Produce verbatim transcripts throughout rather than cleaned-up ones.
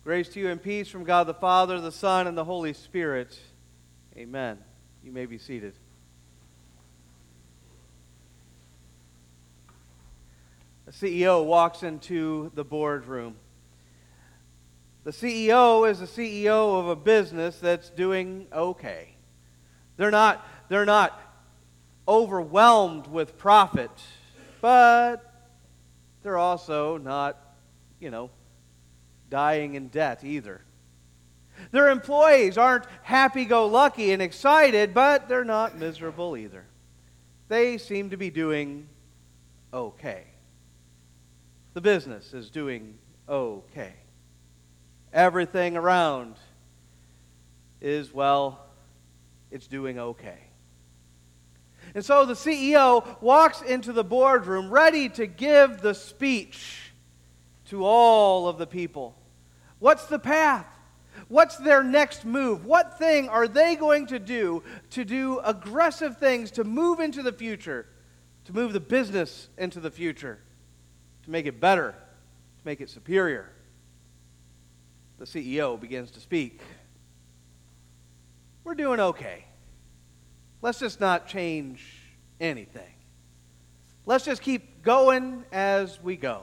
Grace to you and peace from God the Father, the Son, and the Holy Spirit. Amen. You may be seated. A C E O walks into the boardroom. The C E O is the C E O of a business that's doing okay. They're not, they're not overwhelmed with profit, but they're also not, you know, dying in debt either. Their employees aren't happy-go-lucky and excited, but they're not miserable either. They seem to be doing okay. The business is doing okay. Everything around is, well, it's doing okay. And so the C E O walks into the boardroom ready to give the speech to all of the people. What's the path? What's their next move? What thing are they going to do to do aggressive things to move into the future, to move the business into the future, to make it better, to make it superior? The C E O begins to speak. We're doing okay. Let's just not change anything. Let's just keep going as we go.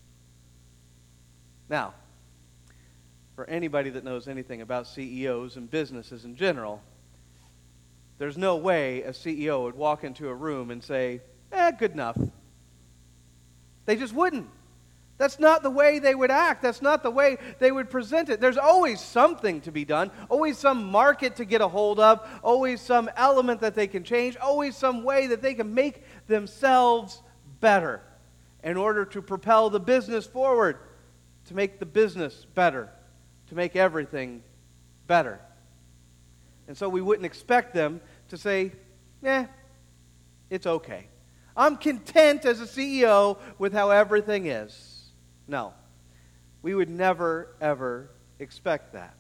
Now, for anybody that knows anything about C E Os and businesses in general, there's no way a C E O would walk into a room and say, eh, good enough. They just wouldn't. That's not the way they would act. That's not the way they would present it. There's always something to be done, always some market to get a hold of, always some element that they can change, always some way that they can make themselves better in order to propel the business forward, to make the business better, to make everything better. And so we wouldn't expect them to say, eh, it's okay. I'm content as a C E O with how everything is. No, we would never, ever expect that.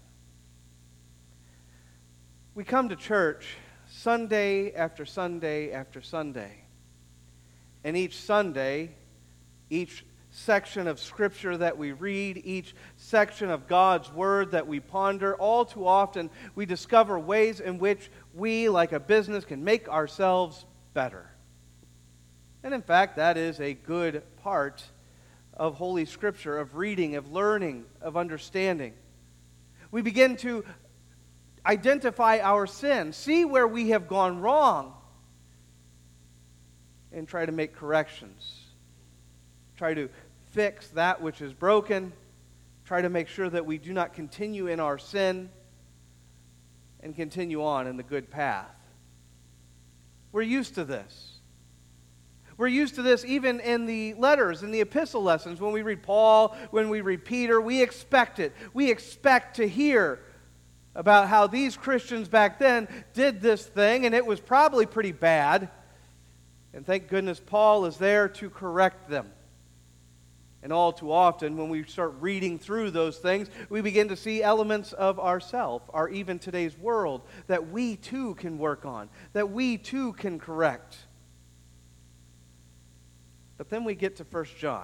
We come to church Sunday after Sunday after Sunday. And each Sunday, each section of Scripture that we read, each section of God's Word that we ponder, all too often we discover ways in which we, like a business, can make ourselves better. And in fact, that is a good part of Holy Scripture, of reading, of learning, of understanding. We begin to identify our sin, see where we have gone wrong, and try to make corrections. Try to fix that which is broken. Try to make sure that we do not continue in our sin and continue on in the good path. We're used to this. We're used to this even in the letters, in the epistle lessons. When we read Paul, when we read Peter, we expect it. We expect to hear about how these Christians back then did this thing, and it was probably pretty bad. And thank goodness Paul is there to correct them. And all too often, when we start reading through those things, we begin to see elements of ourself, or even today's world, that we too can work on, that we too can correct. But then we get to First John,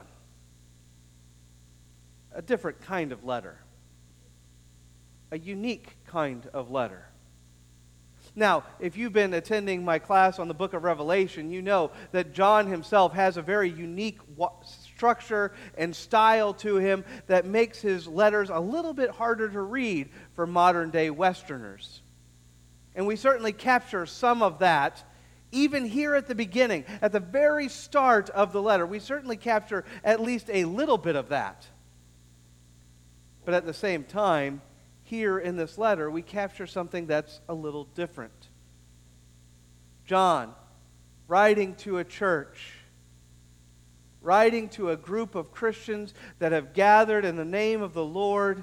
a different kind of letter, a unique kind of letter. Now, if you've been attending my class on the book of Revelation, you know that John himself has a very unique structure and style to him that makes his letters a little bit harder to read for modern-day Westerners. And we certainly capture some of that even here at the beginning, at the very start of the letter. We certainly capture at least a little bit of that. But at the same time, here in this letter, we capture something that's a little different. John, writing to a church, writing to a group of Christians that have gathered in the name of the Lord,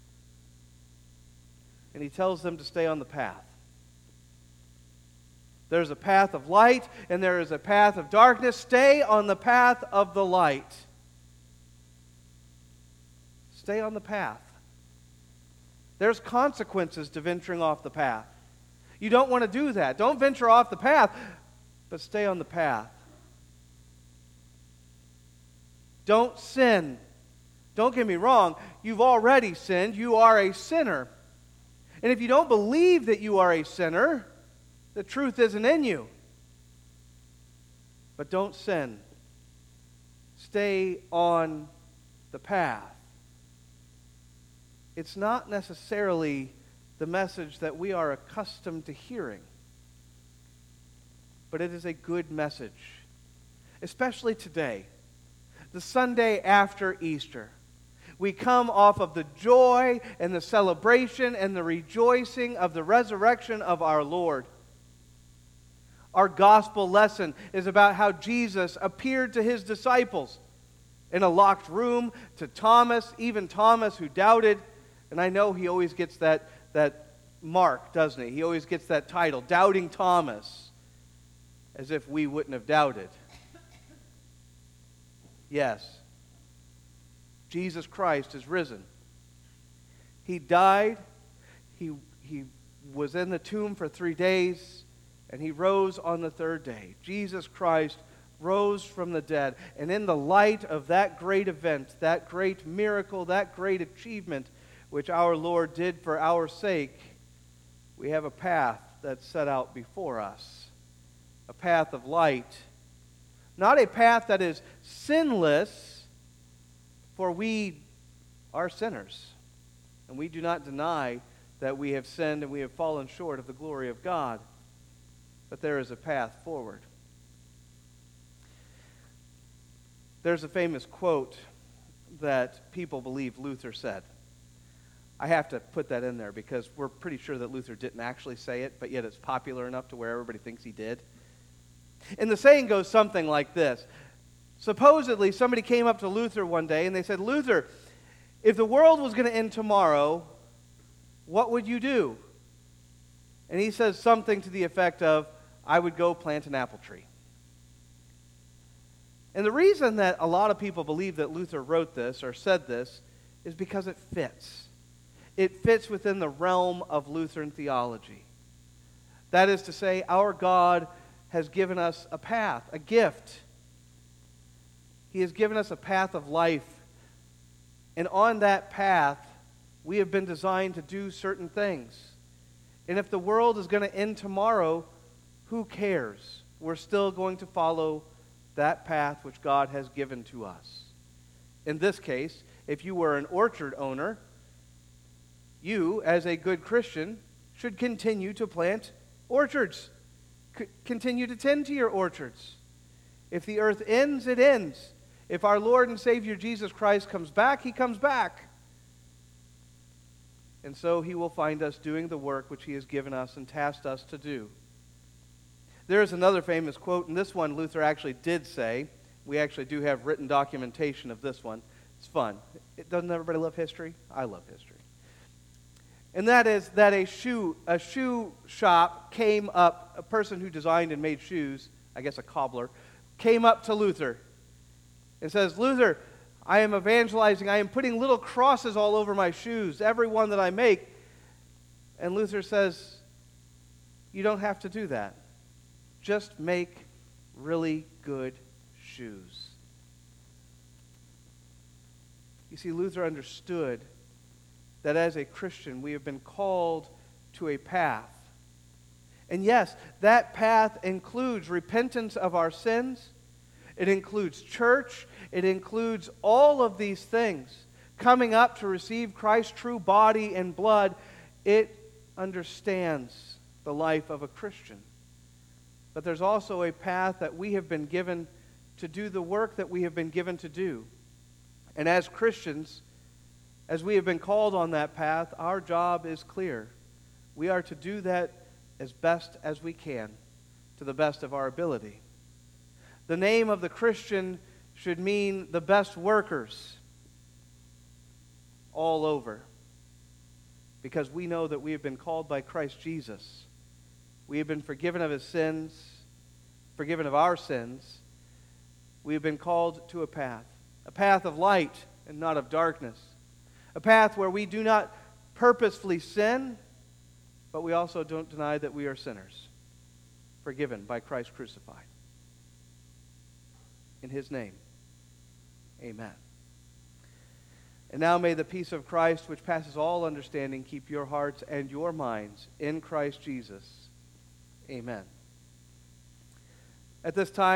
and he tells them to stay on the path. There's a path of light, and there is a path of darkness. Stay on the path of the light. Stay on the path. There's consequences to venturing off the path. You don't want to do that. Don't venture off the path, but stay on the path. Don't sin. Don't get me wrong. you've already sinned. You are a sinner. And if you don't believe that you are a sinner, the truth isn't in you. But don't sin. Stay on the path. It's not necessarily the message that we are accustomed to hearing, but it is a good message, especially today, the Sunday after Easter. We come off of the joy and the celebration and the rejoicing of the resurrection of our Lord. Our gospel lesson is about how Jesus appeared to his disciples in a locked room, to Thomas, even Thomas who doubted. And I know he always gets that, that mark, doesn't he? He always gets that title, Doubting Thomas, as if we wouldn't have doubted. Yes, Jesus Christ is risen. He died, he, he was in the tomb for three days, and he rose on the third day. Jesus Christ rose from the dead. And in the light of that great event, that great miracle, that great achievement, which our Lord did for our sake, we have a path that's set out before us. A path of light. Not a path that is sinless, for we are sinners. And we do not deny that we have sinned and we have fallen short of the glory of God. But there is a path forward. There's a famous quote that people believe Luther said. I have to put that in there because we're pretty sure that Luther didn't actually say it, but yet it's popular enough to where everybody thinks he did. And the saying goes something like this. Supposedly, somebody came up to Luther one day and they said, Luther, if the world was going to end tomorrow, what would you do? And he says something to the effect of, I would go plant an apple tree. And the reason that a lot of people believe that Luther wrote this or said this is because it fits. It fits within the realm of Lutheran theology. That is to say, our God has given us a path, a gift. He has given us a path of life. And on that path, we have been designed to do certain things. And if the world is going to end tomorrow, who cares? We're still going to follow that path which God has given to us. In this case, if you were an orchard owner, you, as a good Christian, should continue to plant orchards. C- continue to tend to your orchards. If the earth ends, it ends. If our Lord and Savior Jesus Christ comes back, he comes back. And so he will find us doing the work which he has given us and tasked us to do. There is another famous quote, and this one Luther actually did say. We actually do have written documentation of this one. It's fun. It, doesn't everybody love history? I love history. And that is that a shoe, a shoe shop came up, a person who designed and made shoes, I guess a cobbler, came up to Luther and says, Luther, I am evangelizing. I am putting little crosses all over my shoes, every one that I make. And Luther says, you don't have to do that. Just make really good shoes. You see, Luther understood that as a Christian, we have been called to a path. And yes, that path includes repentance of our sins. It includes church. It includes all of these things. Coming up to receive Christ's true body and blood, it understands the life of a Christian. But there's also a path that we have been given to do the work that we have been given to do. And as Christians, as we have been called on that path, our job is clear. We are to do that as best as we can, to the best of our ability. The name of the Christian should mean the best workers all over. Because we know that we have been called by Christ Jesus. We have been forgiven of his sins, forgiven of our sins. We have been called to a path, a path of light and not of darkness. A path where we do not purposefully sin, but we also don't deny that we are sinners, forgiven by Christ crucified. In his name, amen. And now may the peace of Christ, which passes all understanding, keep your hearts and your minds in Christ Jesus. Amen. At this time,